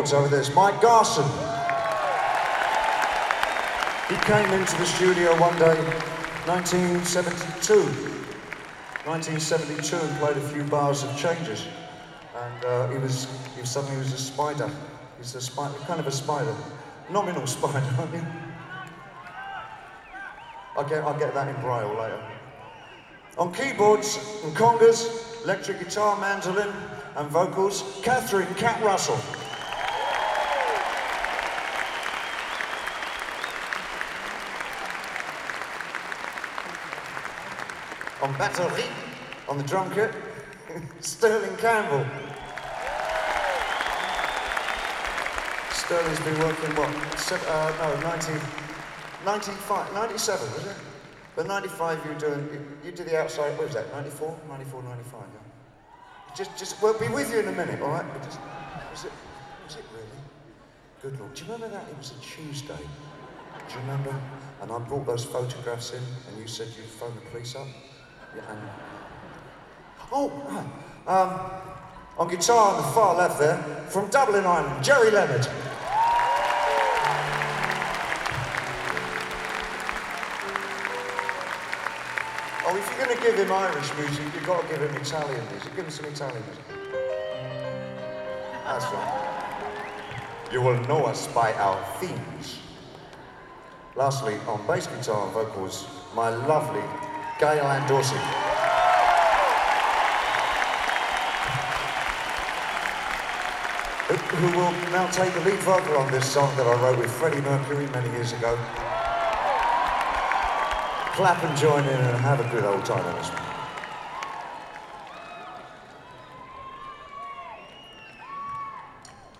Over there's Mike Garson. He came into the studio one day, 1972, and played a few bars of Changes. And he was a spider. He's a spider, kind of a spider. Nominal spider, aren't you? I'll get that in Braille later. On keyboards and congas, electric guitar, mandolin, and vocals, Catherine Cat Russell. On batterie, on the drum kit, Sterling Campbell. Sterling's been working, 97, was it? But 95 you did the outside, what was that, 94? 94, 95, yeah. We'll be with you in a minute, all right? But was it really? Good Lord, do you remember that? It was a Tuesday. Do you remember? And I brought those photographs in, and you said you'd phone the police up? Yeah, on guitar on the far left there, from Dublin, Ireland, Jerry Leonard. Oh, if you're going to give him Irish music, you've got to give him Italian music. Give him some Italian music. That's right. You will know us by our themes. Lastly, on bass guitar and vocals, my lovely Gail Ann Dorsey. Who will now take the lead vocal on this song that I wrote with Freddie Mercury many years ago. Clap and join in and have a good old time on this one.